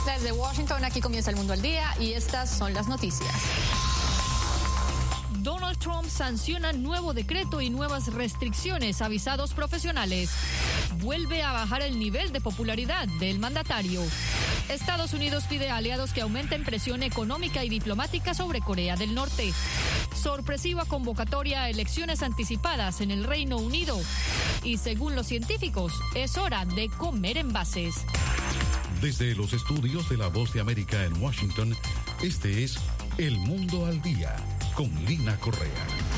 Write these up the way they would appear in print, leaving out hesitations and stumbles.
Desde Washington, aquí comienza El Mundo al Día y estas son las noticias. Donald Trump sanciona nuevo decreto y nuevas restricciones a visados profesionales. Vuelve a bajar el nivel de popularidad del mandatario. Estados Unidos pide a aliados que aumenten presión económica y diplomática sobre Corea del Norte. Sorpresiva convocatoria a elecciones anticipadas en el Reino Unido. Y según los científicos, es hora de comer envases. Desde los estudios de La Voz de América en Washington, este es El Mundo al Día, con Lina Correa.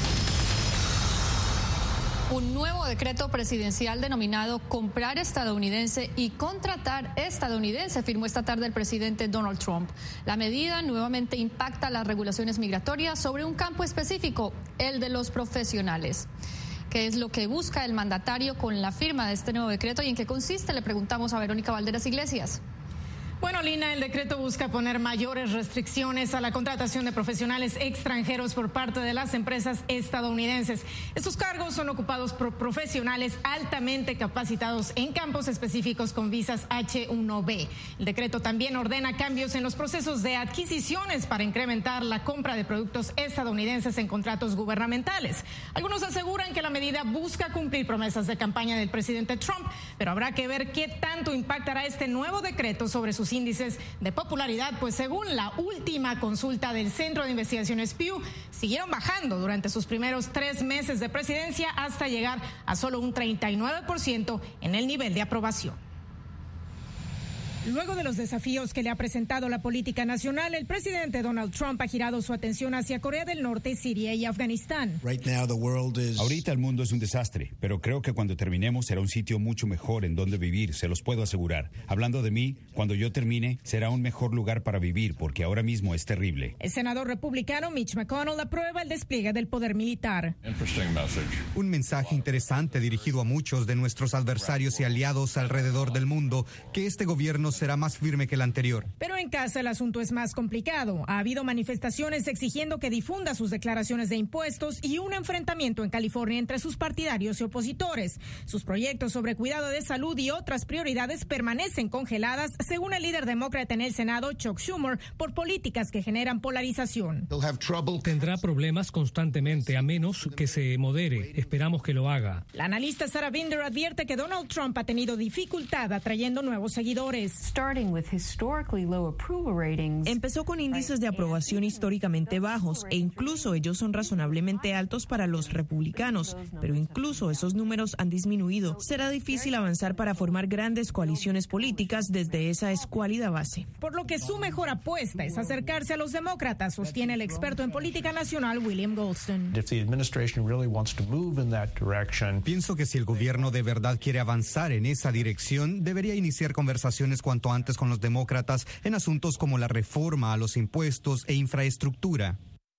Un nuevo decreto presidencial denominado Comprar Estadounidense y Contratar Estadounidense firmó esta tarde el presidente Donald Trump. La medida nuevamente impacta las regulaciones migratorias sobre un campo específico, el de los profesionales. ¿Qué es lo que busca el mandatario con la firma de este nuevo decreto y en qué consiste? Le preguntamos a Verónica Valderas Iglesias. Bueno, Lina, el decreto busca poner mayores restricciones a la contratación de profesionales extranjeros por parte de las empresas estadounidenses. Estos cargos son ocupados por profesionales altamente capacitados en campos específicos con visas H-1B. El decreto también ordena cambios en los procesos de adquisiciones para incrementar la compra de productos estadounidenses en contratos gubernamentales. Algunos aseguran que la medida busca cumplir promesas de campaña del presidente Trump, pero habrá que ver qué tanto impactará este nuevo decreto sobre sus índices de popularidad, pues según la última consulta del Centro de Investigaciones Pew, siguieron bajando durante sus primeros 3 meses de presidencia hasta llegar a solo un 39% en el nivel de aprobación. Luego de los desafíos que le ha presentado la política nacional, el presidente Donald Trump ha girado su atención hacia Corea del Norte, Siria y Afganistán. Ahorita el mundo es un desastre, pero creo que cuando terminemos será un sitio mucho mejor en donde vivir, se los puedo asegurar. Hablando de mí, cuando yo termine, será un mejor lugar para vivir, porque ahora mismo es terrible. El senador republicano Mitch McConnell aprueba el despliegue del poder militar. Un mensaje interesante dirigido a muchos de nuestros adversarios y aliados alrededor del mundo, que este gobierno será más firme que el anterior. Pero en casa el asunto es más complicado. Ha habido manifestaciones exigiendo que difunda sus declaraciones de impuestos y un enfrentamiento en California entre sus partidarios y opositores. Sus proyectos sobre cuidado de salud y otras prioridades permanecen congeladas, según el líder demócrata en el Senado, Chuck Schumer, por políticas que generan polarización. Tendrá problemas constantemente, a menos que se modere. Esperamos que lo haga. La analista Sarah Binder advierte que Donald Trump ha tenido dificultad atrayendo nuevos seguidores. Empezó con índices de aprobación históricamente bajos e incluso ellos son razonablemente altos para los republicanos, pero incluso esos números han disminuido. Será difícil avanzar para formar grandes coaliciones políticas desde esa escuálida base. Por lo que su mejor apuesta es acercarse a los demócratas, sostiene el experto en política nacional William Goldston. Pienso que si el gobierno de verdad quiere avanzar en esa dirección, debería iniciar conversaciones cuanto antes con los demócratas en asuntos como la reforma a los impuestos e infraestructura.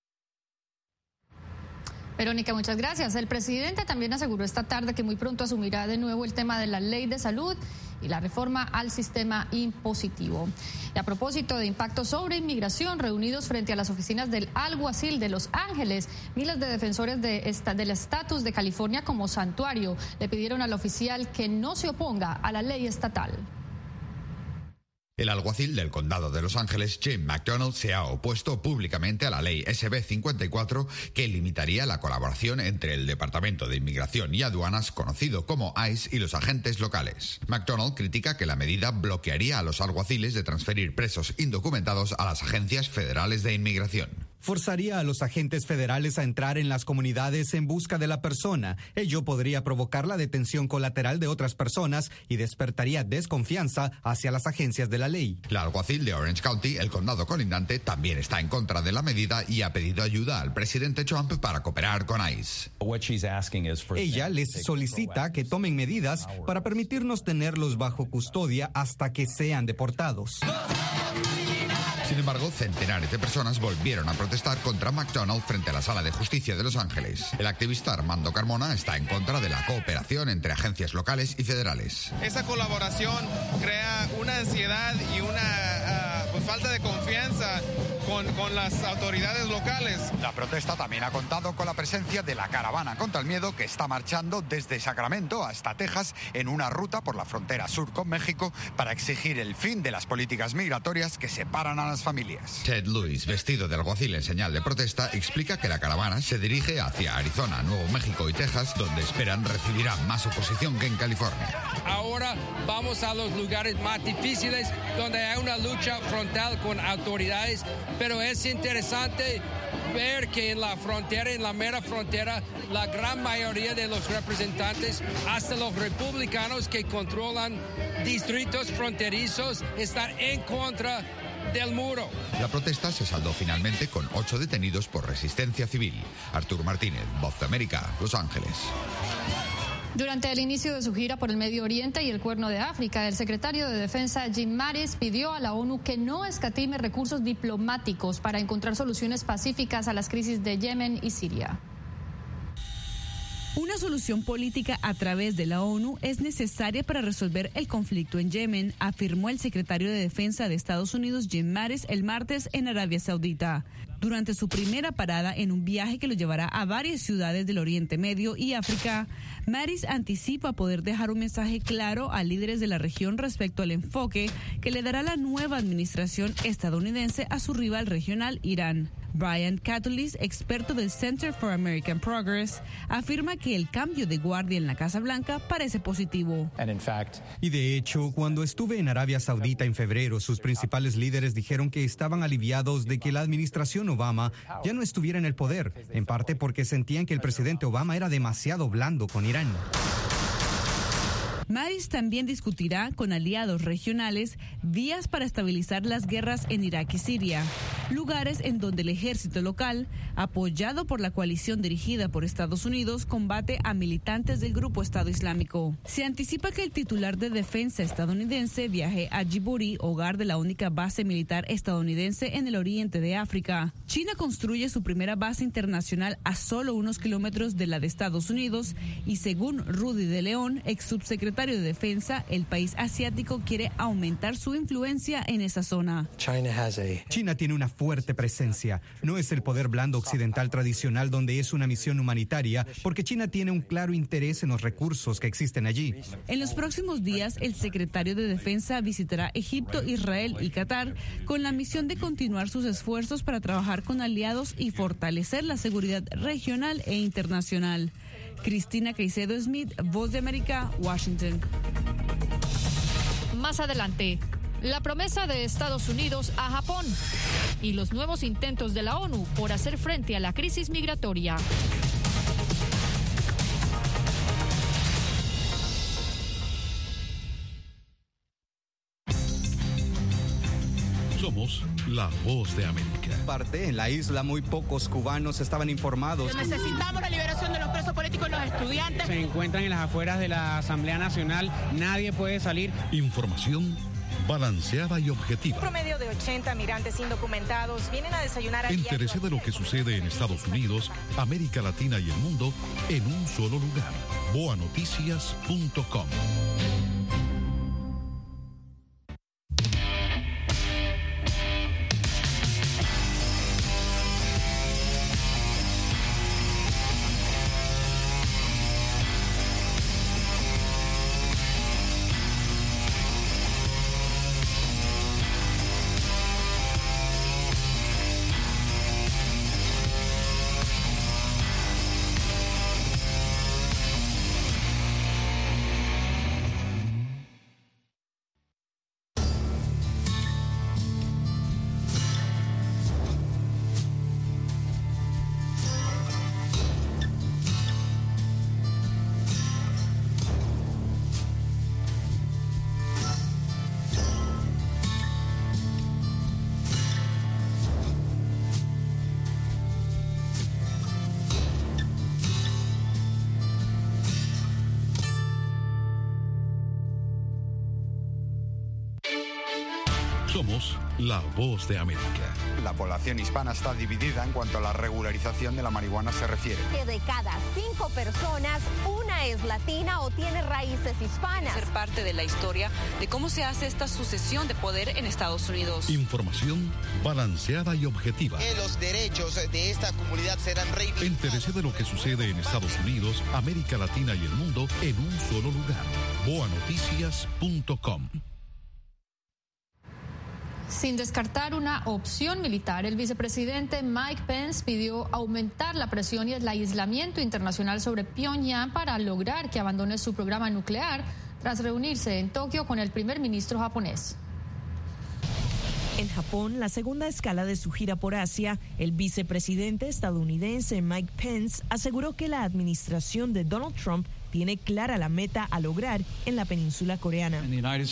Verónica, muchas gracias. El presidente también aseguró esta tarde que muy pronto asumirá de nuevo el tema de la ley de salud y la reforma al sistema impositivo. Y a propósito de impacto sobre inmigración, reunidos frente a las oficinas del alguacil de Los Ángeles, miles de defensores del estatus de California como santuario le pidieron al oficial que no se oponga a la ley estatal. El alguacil del condado de Los Ángeles, Jim McDonald, se ha opuesto públicamente a la ley SB 54 que limitaría la colaboración entre el Departamento de Inmigración y Aduanas, conocido como ICE, y los agentes locales. McDonald critica que la medida bloquearía a los alguaciles de transferir presos indocumentados a las agencias federales de inmigración. Forzaría a los agentes federales a entrar en las comunidades en busca de la persona. Ello podría provocar la detención colateral de otras personas y despertaría desconfianza hacia las agencias de la ley. La alguacil de Orange County, el condado colindante, también está en contra de la medida y ha pedido ayuda al presidente Trump para cooperar con ICE. Ella les solicita que tomen medidas para permitirnos tenerlos bajo custodia hasta que sean deportados. Sin embargo, centenares de personas volvieron a protestar contra McDonald frente a la Sala de Justicia de Los Ángeles. El activista Armando Carmona está en contra de la cooperación entre agencias locales y federales. Esa colaboración crea una ansiedad y una falta de confianza con las autoridades locales. La protesta también ha contado con la presencia de la caravana contra el miedo que está marchando desde Sacramento hasta Texas en una ruta por la frontera sur con México para exigir el fin de las políticas migratorias que separan a las familias. Ted Lewis, vestido de alguacil en señal de protesta, explica que la caravana se dirige hacia Arizona, Nuevo México y Texas, donde esperan recibirán más oposición que en California. Ahora vamos a los lugares más difíciles donde hay una lucha frontal con autoridades, pero es interesante ver que en la frontera, en la mera frontera, la gran mayoría de los representantes, hasta los republicanos que controlan distritos fronterizos, están en contra del muro. La protesta se saldó finalmente con 8 detenidos por resistencia civil. Artur Martínez, Voz de América, Los Ángeles. Durante el inicio de su gira por el Medio Oriente y el Cuerno de África, el secretario de Defensa Jim Mattis pidió a la ONU que no escatime recursos diplomáticos para encontrar soluciones pacíficas a las crisis de Yemen y Siria. Una solución política a través de la ONU es necesaria para resolver el conflicto en Yemen, afirmó el secretario de Defensa de Estados Unidos Jim Mattis el martes en Arabia Saudita. Durante su primera parada en un viaje que lo llevará a varias ciudades del Oriente Medio y África, Mattis anticipa poder dejar un mensaje claro a líderes de la región respecto al enfoque que le dará la nueva administración estadounidense a su rival regional, Irán. Brian Catulis, experto del Center for American Progress, afirma que el cambio de guardia en la Casa Blanca parece positivo. Y de hecho, cuando estuve en Arabia Saudita en febrero, sus principales líderes dijeron que estaban aliviados de que la administración Obama ya no estuviera en el poder, en parte porque sentían que el presidente Obama era demasiado blando con Irán. Mattis también discutirá con aliados regionales vías para estabilizar las guerras en Irak y Siria, lugares en donde el ejército local, apoyado por la coalición dirigida por Estados Unidos, combate a militantes del grupo Estado Islámico. Se anticipa que el titular de defensa estadounidense viaje a Djibouti, hogar de la única base militar estadounidense en el oriente de África. China construye su primera base internacional a solo unos kilómetros de la de Estados Unidos y, según Rudy de León, ex subsecretario de Defensa, el país asiático quiere aumentar su influencia en esa zona. China tiene una fuerte presencia. No es el poder blando occidental tradicional donde es una misión humanitaria, porque China tiene un claro interés en los recursos que existen allí. En los próximos días, el secretario de Defensa visitará Egipto, Israel y Qatar con la misión de continuar sus esfuerzos para trabajar con aliados y fortalecer la seguridad regional e internacional. Cristina Caicedo Smith, Voz de América, Washington. Más adelante, la promesa de Estados Unidos a Japón y los nuevos intentos de la ONU por hacer frente a la crisis migratoria. Somos la Voz de América. En la isla muy pocos cubanos estaban informados. Necesitamos la liberación de los presos políticos y los estudiantes. Se encuentran en las afueras de la Asamblea Nacional. Nadie puede salir. Información balanceada y objetiva. Un promedio de 80 migrantes indocumentados vienen a desayunar. Entérese de lo que sucede en Estados Unidos, América Latina y el mundo en un solo lugar. boanoticias.com. Somos la voz de América. La población hispana está dividida en cuanto a la regularización de la marihuana se refiere. Que de cada 5 personas, una es latina o tiene raíces hispanas. Ser parte de la historia de cómo se hace esta sucesión de poder en Estados Unidos. Información balanceada y objetiva. Que los derechos de esta comunidad serán reivindicados. Entérese de lo que sucede en Estados Unidos, América Latina y el mundo en un solo lugar. boanoticias.com. Sin descartar una opción militar, el vicepresidente Mike Pence pidió aumentar la presión y el aislamiento internacional sobre Pyongyang para lograr que abandone su programa nuclear tras reunirse en Tokio con el primer ministro japonés. En Japón, la segunda escala de su gira por Asia, el vicepresidente estadounidense Mike Pence aseguró que la administración de Donald Trump tiene clara la meta a lograr en la península coreana.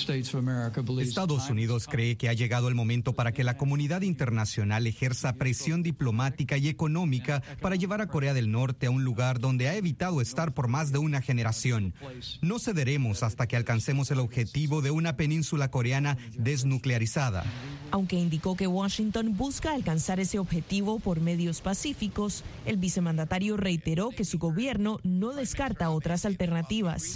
Estados Unidos cree que ha llegado el momento para que la comunidad internacional ejerza presión diplomática y económica para llevar a Corea del Norte a un lugar donde ha evitado estar por más de una generación. No cederemos hasta que alcancemos el objetivo de una península coreana desnuclearizada. Aunque indicó que Washington busca alcanzar ese objetivo por medios pacíficos, el vicemandatario reiteró que su gobierno no descarta otras alternativas.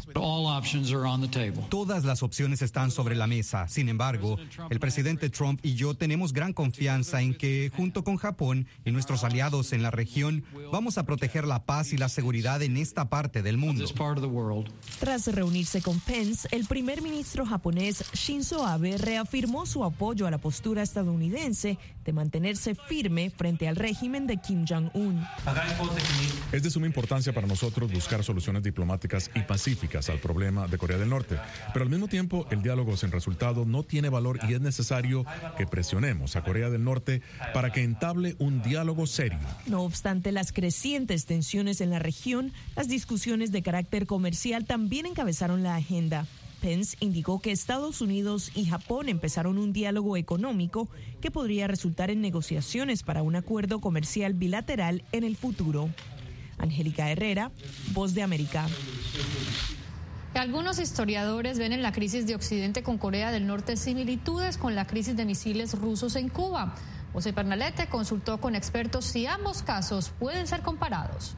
Todas las opciones están sobre la mesa. Sin embargo, el presidente Trump y yo tenemos gran confianza en que, junto con Japón y nuestros aliados en la región, vamos a proteger la paz y la seguridad en esta parte del mundo. Tras reunirse con Pence, el primer ministro japonés Shinzo Abe reafirmó su apoyo a la postura estadounidense de mantenerse firme frente al régimen de Kim Jong-un. Es de suma importancia para nosotros buscar soluciones diplomáticas y pacíficas al problema de Corea del Norte, pero al mismo tiempo el diálogo sin resultado no tiene valor y es necesario que presionemos a Corea del Norte para que entable un diálogo serio. No obstante las crecientes tensiones en la región, las discusiones de carácter comercial también encabezaron la agenda. Pence indicó que Estados Unidos y Japón empezaron un diálogo económico que podría resultar en negociaciones para un acuerdo comercial bilateral en el futuro. Angélica Herrera, Voz de América. Algunos historiadores ven en la crisis de Occidente con Corea del Norte similitudes con la crisis de misiles rusos en Cuba. José Pernalete consultó con expertos si ambos casos pueden ser comparados.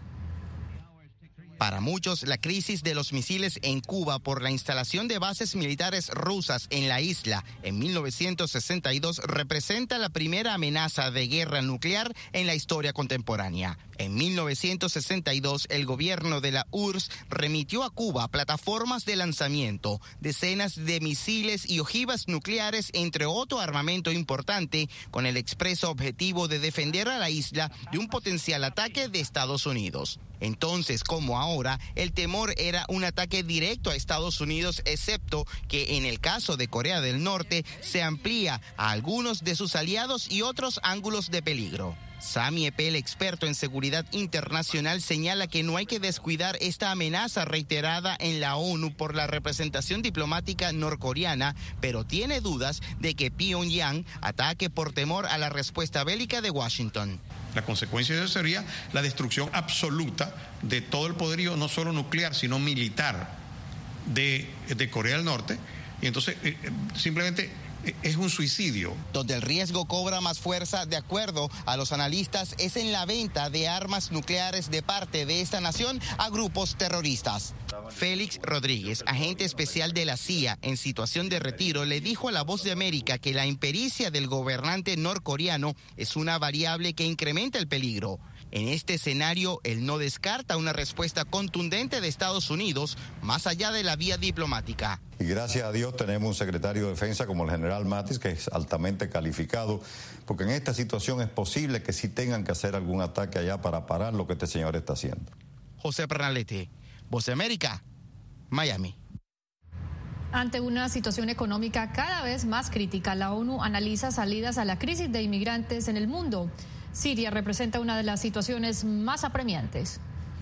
Para muchos, la crisis de los misiles en Cuba por la instalación de bases militares rusas en la isla en 1962 representa la primera amenaza de guerra nuclear en la historia contemporánea. En 1962, el gobierno de la URSS remitió a Cuba plataformas de lanzamiento, decenas de misiles y ojivas nucleares, entre otro armamento importante, con el expreso objetivo de defender a la isla de un potencial ataque de Estados Unidos. Entonces, como ahora, el temor era un ataque directo a Estados Unidos, excepto que en el caso de Corea del Norte se amplía a algunos de sus aliados y otros ángulos de peligro. Sami Eppel, experto en seguridad internacional, señala que no hay que descuidar esta amenaza reiterada en la ONU por la representación diplomática norcoreana, pero tiene dudas de que Pyongyang ataque por temor a la respuesta bélica de Washington. La consecuencia de eso sería la destrucción absoluta de todo el poderío, no solo nuclear, sino militar de Corea del Norte. Y entonces, simplemente es un suicidio. Donde el riesgo cobra más fuerza, de acuerdo a los analistas, es en la venta de armas nucleares de parte de esta nación a grupos terroristas. Félix Rodríguez, agente especial de la CIA en situación de retiro, le dijo a La Voz de América que la impericia del gobernante norcoreano es una variable que incrementa el peligro. En este escenario, él no descarta una respuesta contundente de Estados Unidos más allá de la vía diplomática. Y gracias a Dios tenemos un secretario de Defensa como el general Mattis, que es altamente calificado, porque en esta situación es posible que sí tengan que hacer algún ataque allá para parar lo que este señor está haciendo. José Pernalete, Voz de América, Miami. Ante una situación económica cada vez más crítica, la ONU analiza salidas a la crisis de inmigrantes en el mundo. Siria representa una de las situaciones más apremiantes.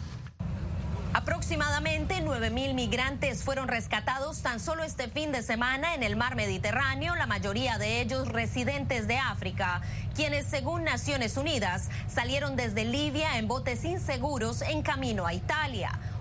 Aproximadamente 9.000 migrantes fueron rescatados tan solo este fin de semana en el mar Mediterráneo, la mayoría de ellos residentes de África, quienes, según Naciones Unidas, salieron desde Libia en botes inseguros en camino a Italia.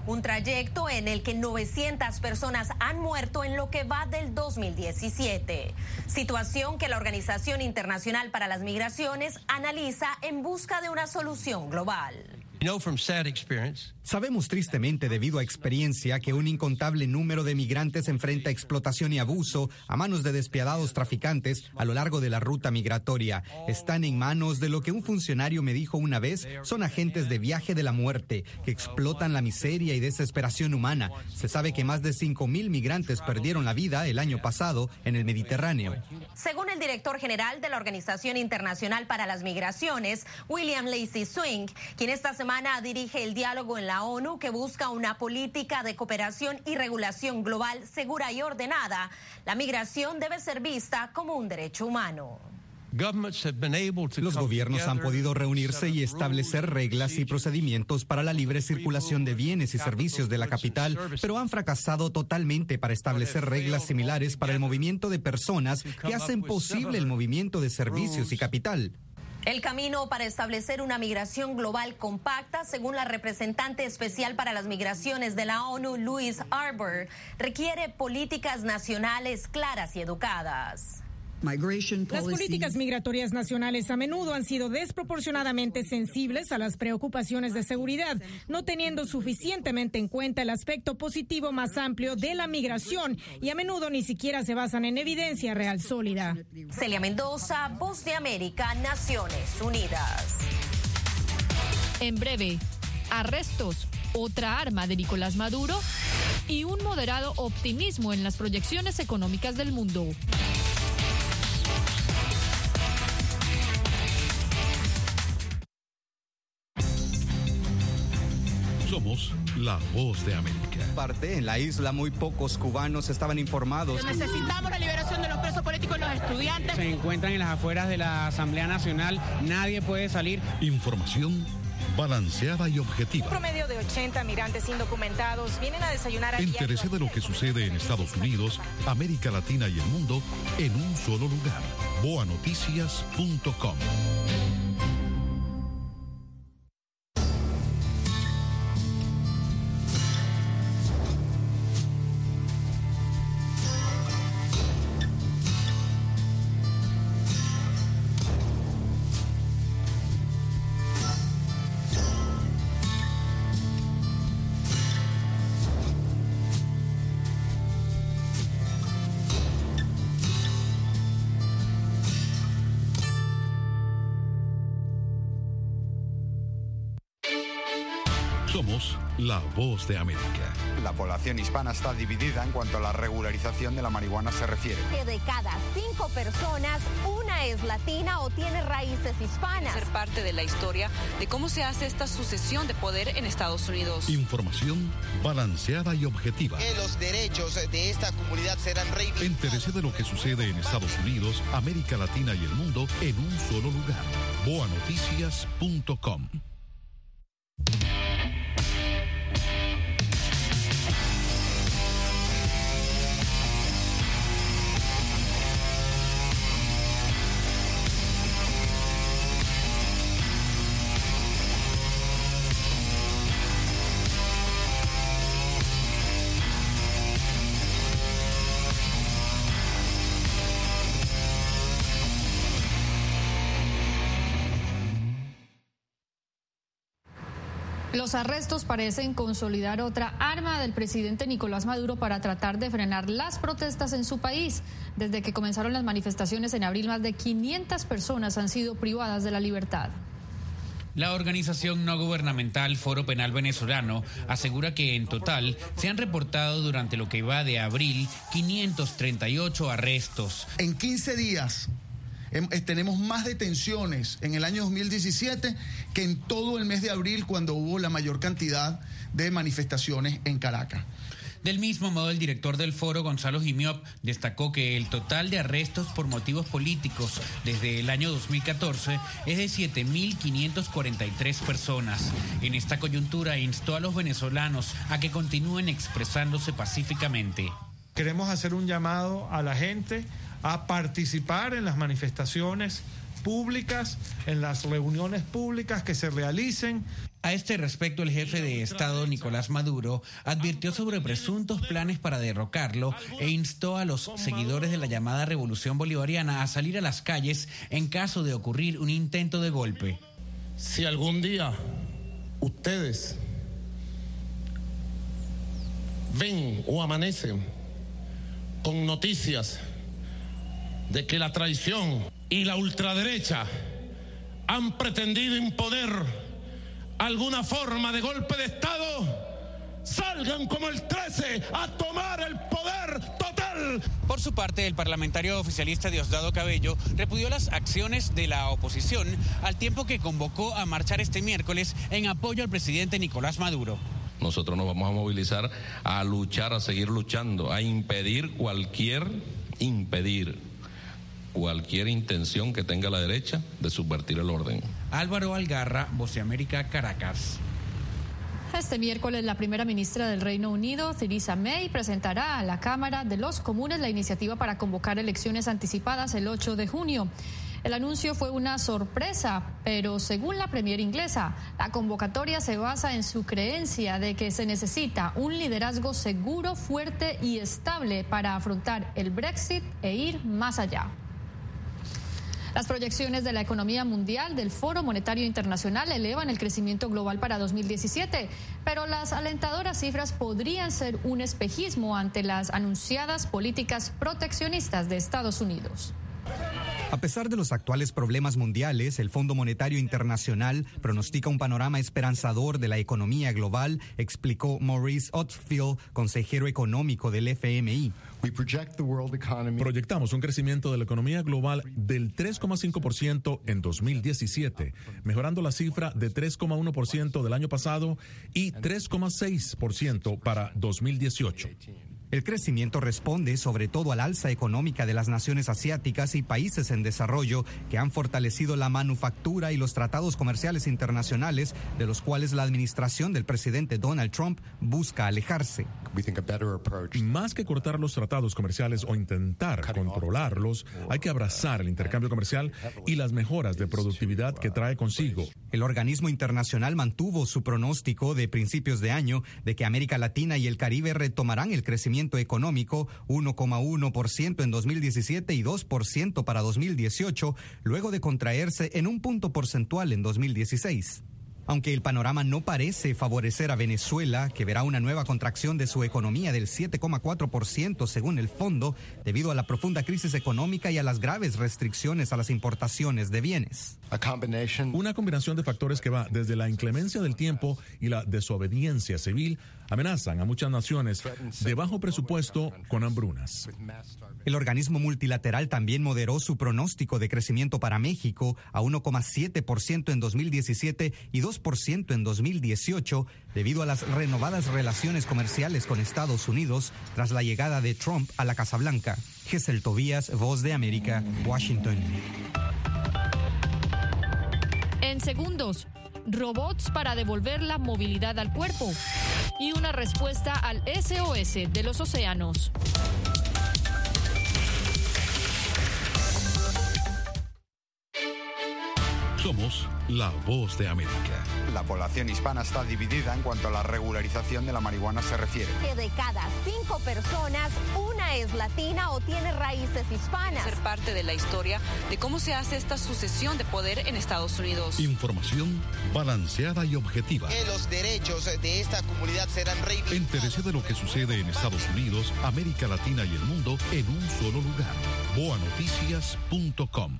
un trayecto en el que 900 personas han muerto en lo que va del 2017. Situación que la Organización Internacional para las Migraciones analiza en busca de una solución global. Sabemos tristemente, debido a experiencia, que un incontable número de migrantes enfrenta explotación y abuso a manos de despiadados traficantes a lo largo de la ruta migratoria. Están en manos de lo que un funcionario me dijo una vez: son agentes de viaje de la muerte que explotan la miseria y desesperación humana. Se sabe que más de 5,000 migrantes perdieron la vida el año pasado en el Mediterráneo. Según el director general de la Organización Internacional para las Migraciones, William Lacy Swing, quien esta semana dirige el diálogo en la ONU que busca una política de cooperación y regulación global segura y ordenada, la migración debe ser vista como un derecho humano. Los gobiernos han podido reunirse y establecer reglas y procedimientos para la libre circulación de bienes y servicios de la capital, pero han fracasado totalmente para establecer reglas similares para el movimiento de personas que hacen posible el movimiento de servicios y capital. El camino para establecer una migración global compacta, según la representante especial para las migraciones de la ONU, Louise Arbour, requiere políticas nacionales claras y educadas. Las políticas migratorias nacionales a menudo han sido desproporcionadamente sensibles a las preocupaciones de seguridad, no teniendo suficientemente en cuenta el aspecto positivo más amplio de la migración y a menudo ni siquiera se basan en evidencia real sólida. Celia Mendoza, Voz de América, Naciones Unidas. En breve, arrestos, otra arma de Nicolás Maduro y un moderado optimismo en las proyecciones económicas del mundo. Somos la Voz de América. En la isla muy pocos cubanos estaban informados. Necesitamos la liberación de los presos políticos y los estudiantes. Se encuentran en las afueras de la Asamblea Nacional. Nadie puede salir. Información balanceada y objetiva. Un promedio de 80 migrantes indocumentados vienen a desayunar aquí. Entérese de lo que sucede en Estados Unidos, América Latina y el mundo en un solo lugar. boanoticias.com. Somos la Voz de América. La población hispana está dividida en cuanto a la regularización de la marihuana se refiere. Que de cada 5 personas, una es latina o tiene raíces hispanas. Ser parte de la historia de cómo se hace esta sucesión de poder en Estados Unidos. Información balanceada y objetiva. Que los derechos de esta comunidad serán reivindicados. Entérese de lo que sucede en Estados Unidos, América Latina y el mundo en un solo lugar. boanoticias.com. Los arrestos parecen consolidar otra arma del presidente Nicolás Maduro para tratar de frenar las protestas en su país. Desde que comenzaron las manifestaciones en abril, más de 500 personas han sido privadas de la libertad. La organización no gubernamental Foro Penal Venezolano asegura que en total se han reportado durante lo que va de abril 538 arrestos. En 15 días tenemos más detenciones en el año 2017 que en todo el mes de abril, cuando hubo la mayor cantidad de manifestaciones en Caracas. Del mismo modo, el director del foro, Gonzalo Gimiop, destacó que el total de arrestos por motivos políticos desde el año 2014 es de 7.543 personas. En esta coyuntura instó a los venezolanos a que continúen expresándose pacíficamente. Queremos hacer un llamado a la gente a participar en las manifestaciones públicas, en las reuniones públicas que se realicen. A este respecto, el jefe de Estado, Nicolás Maduro, advirtió sobre presuntos planes para derrocarlo e instó a los seguidores de la llamada Revolución Bolivariana a salir a las calles en caso de ocurrir un intento de golpe. Si algún día ustedes ven o amanecen con noticias de que la traición y la ultraderecha han pretendido imponer alguna forma de golpe de Estado, salgan como el 13 a tomar el poder total. Por su parte, el parlamentario oficialista Diosdado Cabello repudió las acciones de la oposición al tiempo que convocó a marchar este miércoles en apoyo al presidente Nicolás Maduro. Nosotros nos vamos a movilizar, a luchar, a seguir luchando, a impedir cualquier intención que tenga la derecha de subvertir el orden. Álvaro Algarra, Voz de América, Caracas. Este miércoles, la primera ministra del Reino Unido, Theresa May, presentará a la Cámara de los Comunes la iniciativa para convocar elecciones anticipadas el 8 de junio. El anuncio fue una sorpresa, pero según la premier inglesa, la convocatoria se basa en su creencia de que se necesita un liderazgo seguro, fuerte y estable para afrontar el Brexit e ir más allá. Las proyecciones de la economía mundial del Foro Monetario Internacional elevan el crecimiento global para 2017, pero las alentadoras cifras podrían ser un espejismo ante las anunciadas políticas proteccionistas de Estados Unidos. A pesar de los actuales problemas mundiales, el Fondo Monetario Internacional pronostica un panorama esperanzador de la economía global, explicó Maurice Otfield, consejero económico del FMI. Proyectamos un crecimiento de la economía global del 3,5% en 2017, mejorando la cifra de 3,1% del año pasado y 3,6% para 2018. El crecimiento responde sobre todo al alza económica de las naciones asiáticas y países en desarrollo que han fortalecido la manufactura y los tratados comerciales internacionales de los cuales la administración del presidente Donald Trump busca alejarse. Más que cortar los tratados comerciales o intentar controlarlos, hay que abrazar el intercambio comercial y las mejoras de productividad que trae consigo. El organismo internacional mantuvo su pronóstico de principios de año de que América Latina y el Caribe retomarán el crecimiento económico 1,1% en 2017 y 2% para 2018, luego de contraerse en un punto porcentual en 2016. Aunque el panorama no parece favorecer a Venezuela, que verá una nueva contracción de su economía del 7,4% según el fondo, debido a la profunda crisis económica y a las graves restricciones a las importaciones de bienes. Una combinación de factores que va desde la inclemencia del tiempo y la desobediencia civil amenazan a muchas naciones de bajo presupuesto con hambrunas. El organismo multilateral también moderó su pronóstico de crecimiento para México a 1,7% en 2017 y 2% en 2018, debido a las renovadas relaciones comerciales con Estados Unidos tras la llegada de Trump a la Casa Blanca. Gesell Tobías, Voz de América, Washington. En segundos, robots para devolver la movilidad al cuerpo y una respuesta al SOS de los océanos. Somos la Voz de América. La población hispana está dividida en cuanto a la regularización de la marihuana se refiere. Que de cada 5 personas, una es latina o tiene raíces hispanas. Ser parte de la historia de cómo se hace esta sucesión de poder en Estados Unidos. Información balanceada y objetiva. Que los derechos de esta comunidad serán reivindicados. Entérese de lo que sucede en Estados Unidos, América Latina y el mundo en un solo lugar. boanoticias.com.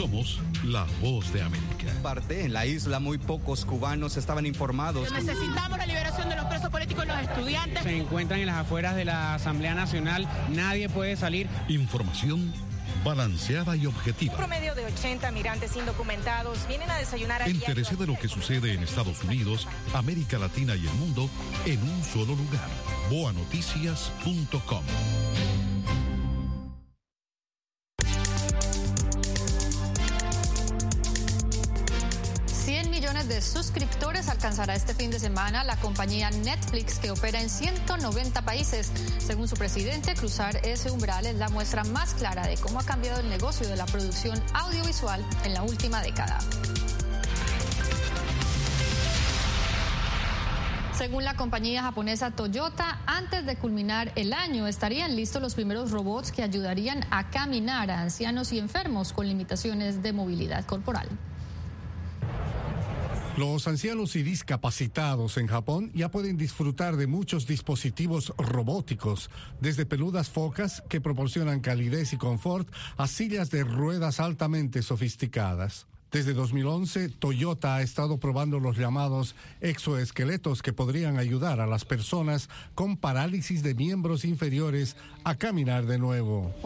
Somos la voz de América. En la isla muy pocos cubanos estaban informados. Necesitamos la liberación de los presos políticos y los estudiantes. Se encuentran en las afueras de la Asamblea Nacional, nadie puede salir. Información balanceada y objetiva. Un promedio de 80 migrantes indocumentados vienen a desayunar a Entérese de lo que sucede en Estados Unidos, América Latina y el mundo en un solo lugar. boanoticias.com. De suscriptores alcanzará este fin de semana la compañía Netflix, que opera en 190 países. Según su presidente, cruzar ese umbral es la muestra más clara de cómo ha cambiado el negocio de la producción audiovisual en la última década. Según la compañía japonesa Toyota, antes de culminar el año estarían listos los primeros robots que ayudarían a caminar a ancianos y enfermos con limitaciones de movilidad corporal. Los ancianos y discapacitados en Japón ya pueden disfrutar de muchos dispositivos robóticos, desde peludas focas que proporcionan calidez y confort a sillas de ruedas altamente sofisticadas. Desde 2011, Toyota ha estado probando los llamados exoesqueletos que podrían ayudar a las personas con parálisis de miembros inferiores a caminar de nuevo.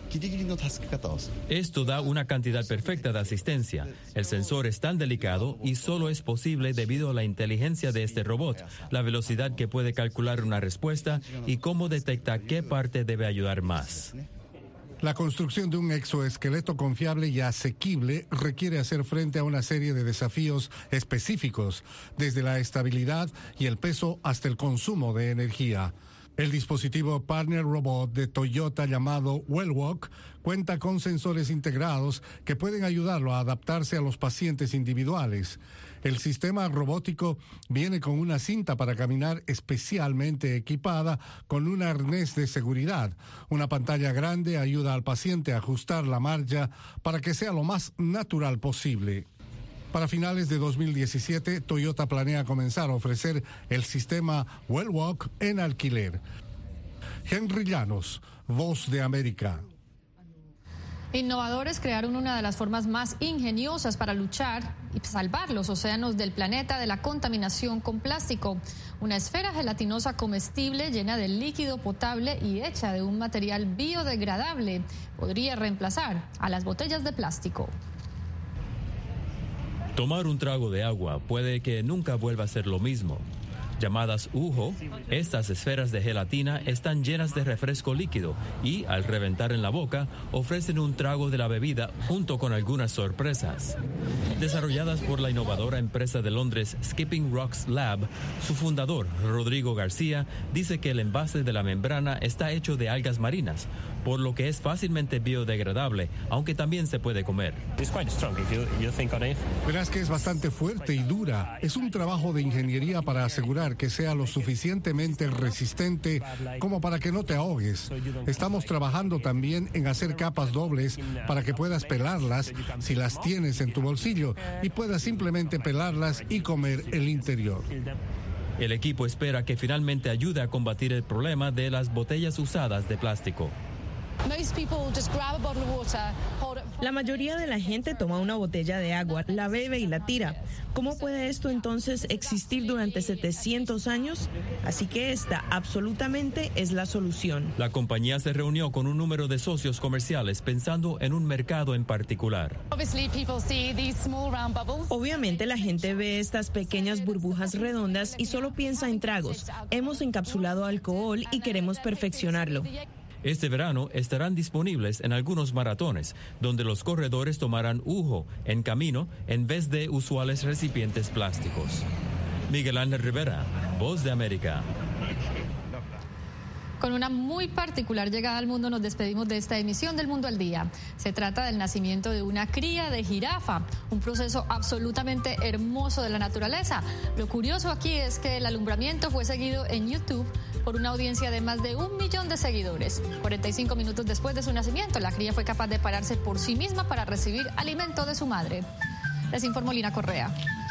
Esto da una cantidad perfecta de asistencia. El sensor es tan delicado y solo es posible debido a la inteligencia de este robot, la velocidad que puede calcular una respuesta y cómo detecta qué parte debe ayudar más. La construcción de un exoesqueleto confiable y asequible requiere hacer frente a una serie de desafíos específicos, desde la estabilidad y el peso hasta el consumo de energía. El dispositivo Partner Robot de Toyota llamado Wellwalk cuenta con sensores integrados que pueden ayudarlo a adaptarse a los pacientes individuales. El sistema robótico viene con una cinta para caminar especialmente equipada con un arnés de seguridad. Una pantalla grande ayuda al paciente a ajustar la marcha para que sea lo más natural posible. Para finales de 2017, Toyota planea comenzar a ofrecer el sistema Wellwalk en alquiler. Henry Llanos, Voz de América. Innovadores crearon una de las formas más ingeniosas para luchar y salvar los océanos del planeta de la contaminación con plástico. Una esfera gelatinosa comestible llena de líquido potable y hecha de un material biodegradable podría reemplazar a las botellas de plástico. Tomar un trago de agua puede que nunca vuelva a ser lo mismo. Llamadas UHO, estas esferas de gelatina están llenas de refresco líquido y, al reventar en la boca, ofrecen un trago de la bebida junto con algunas sorpresas. Desarrolladas por la innovadora empresa de Londres Skipping Rocks Lab, su fundador, Rodrigo García, dice que el envase de la membrana está hecho de algas marinas, por lo que es fácilmente biodegradable, aunque también se puede comer. Verás que es bastante fuerte y dura. Es un trabajo de ingeniería para asegurar que sea lo suficientemente resistente como para que no te ahogues. Estamos trabajando también en hacer capas dobles para que puedas pelarlas si las tienes en tu bolsillo y puedas simplemente pelarlas y comer el interior. El equipo espera que finalmente ayude a combatir el problema de las botellas usadas de plástico. La mayoría de la gente toma una botella de agua, la bebe y la tira. ¿Cómo puede esto entonces existir durante 700 años? Así que esta absolutamente es la solución. La compañía se reunió con un número de socios comerciales pensando en un mercado en particular. Obviamente la gente ve estas pequeñas burbujas redondas y solo piensa en tragos. Hemos encapsulado alcohol y queremos perfeccionarlo. Este verano estarán disponibles en algunos maratones, donde los corredores tomarán UHO en camino en vez de usuales recipientes plásticos. Miguel Ángel Rivera, Voz de América. Con una muy particular llegada al mundo nos despedimos de esta emisión del Mundo al Día. Se trata del nacimiento de una cría de jirafa, un proceso absolutamente hermoso de la naturaleza. Lo curioso aquí es que el alumbramiento fue seguido en YouTube por una audiencia de más de 1 millón de seguidores. 45 minutos después de su nacimiento, la cría fue capaz de pararse por sí misma para recibir alimento de su madre. Les informó Lina Correa.